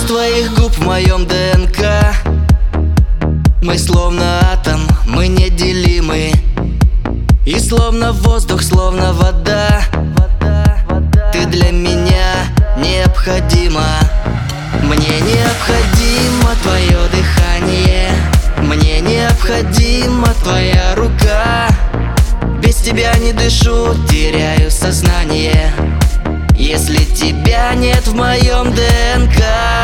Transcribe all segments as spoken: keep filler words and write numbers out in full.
твоих губ в моем ДНК. Мы словно атом, мы неделимы. И словно воздух, словно вода, ты для меня необходима. Мне необходимо твое дыхание, мне необходима твоя рука. Без тебя не дышу, теряю сознание, если тебя нет в моем ДНК.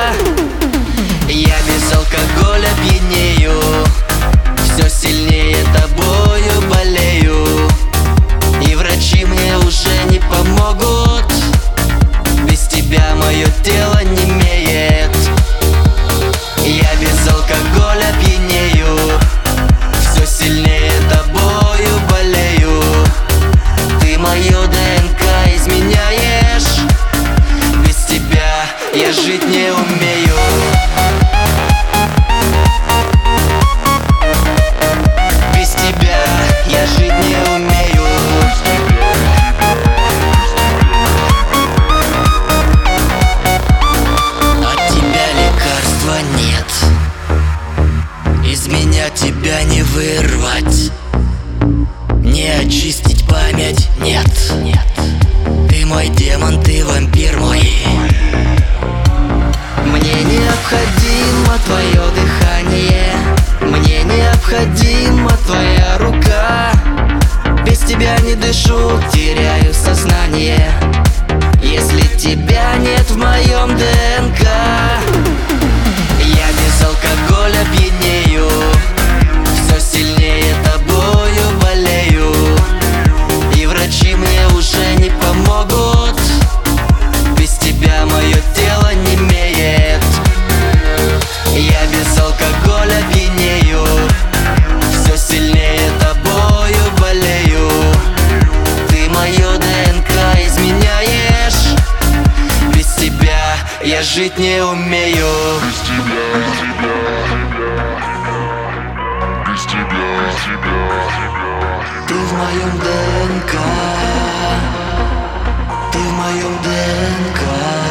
Я без алкоголя пьянею, все сильнее тобою болею. И врачи мне уже не помогут, без тебя мое тело немеет. Я без алкоголя пьянею, все сильнее тобою болею. Ты мое ДНК изменяешь, без тебя я жить не умею. Без тебя я жить не умею. От тебя лекарства нет, из меня тебя не вырвать, не очистить память, нет, нет. Ты мой демон, ты вампир мой. Мне необходимо твое дыхание, мне необходима твоя рука. Без тебя не дышу, теряю сознание, если тебя нет в моем ДНК. Я без алкоголя пьянею, все сильнее тобою болею. И врачи мне уже не помогут, без тебя мое тело немеет. Я без алкоголя пьянею, все сильнее тобою болею. Ты мое ДНК изменяешь, без тебя я жить не умею. Без тебя, без тебя, без тебя. Ты в моем ДНК, ты в моем ДНК.